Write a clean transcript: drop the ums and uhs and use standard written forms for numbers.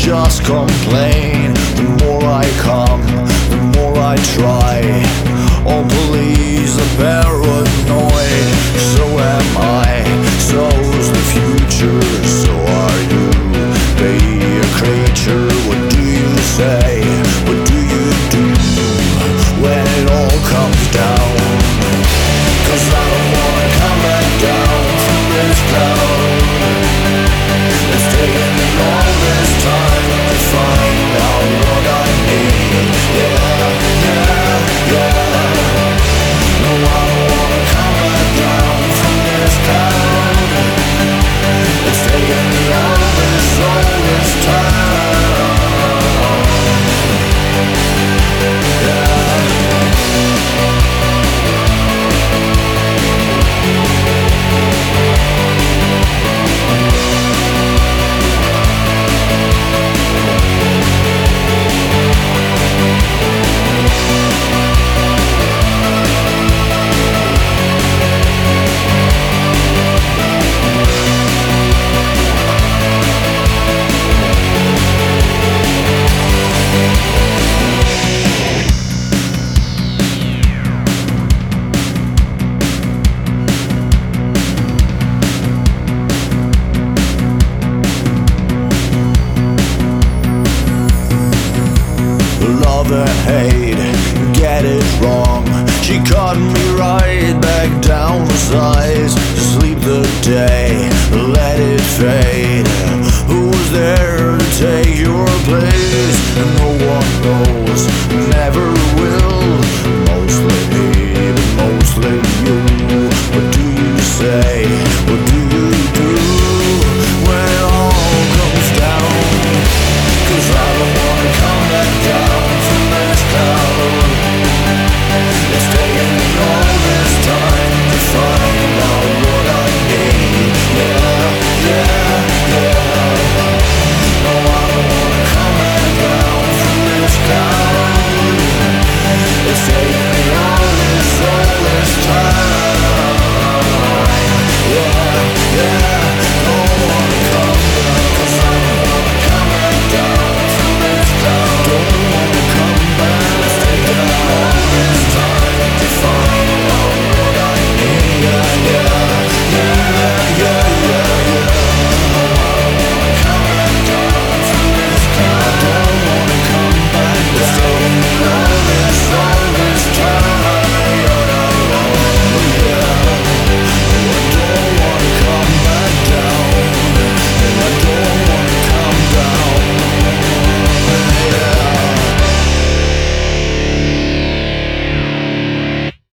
just complain. The more I come, the more I try. Oh please, the paranoid. So am I, so's the future, so are you. Be a creature, what do you say? What do you do when it all comes down? 'Cause I don't wanna come back down from this cloud. It's taken me all this time to find out what I need. Yeah, yeah, yeah. No, I don't wanna come back down from this cloud. It's taken me all this time. Yeah. Love and hate, get it wrong. She cut me right back down the sides. Sleep the day, let it fade.